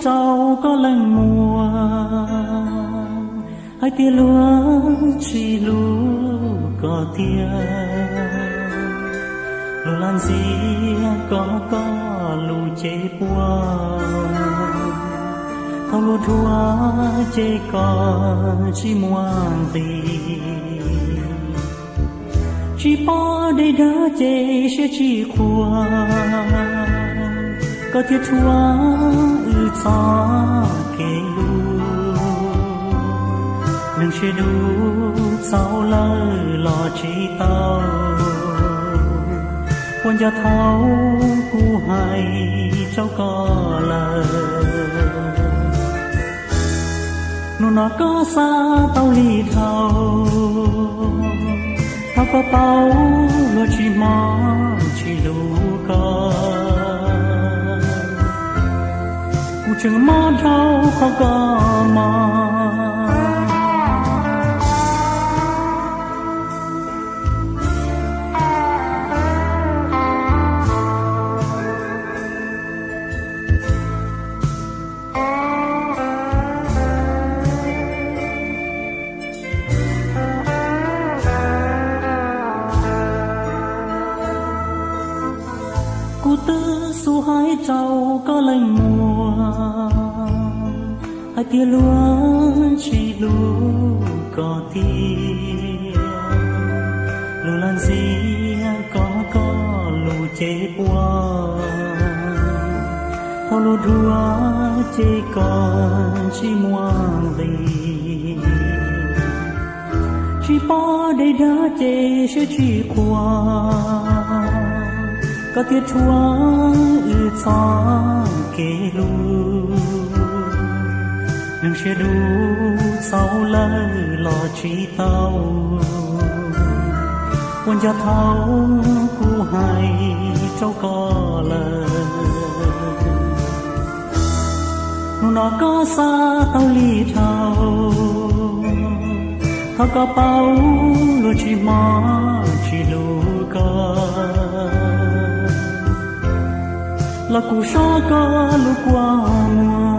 trâu có lần mùa hai tia lúa chỉ lúa có tia lúa lan gì có lúa chế bùa thâu lúa thua chế có chỉ muang tì chỉ bỏ để đá chế sẽ chỉ khua có thiết thua ư cho kề lu đừng sẽ đủ sao lỡ lò chỉ tao quan gia tháo cu hay cháu có lời nụ nó có xa tao lì thâu thao có bao lo chỉ mong chỉ đủ có chừng mơ thâu không có mơ cụ tư su hai trâu có lần mùa hai tia lúa chỉ lúa có tia lúa lan gì có lúa chế bùa thâu lúa đua chế còn chỉ muang lì chỉ bỏ để đá chế sẽ chỉ qua có tiết thua ư cho kề lu đừng sẽ đủ sau lỡ lò chỉ tao quan gia tháo cu hay cháu có lời nụ nó có xa tao lì thao thao có bao lu chỉ mò chỉ lu có là cụ so có lu qua mùa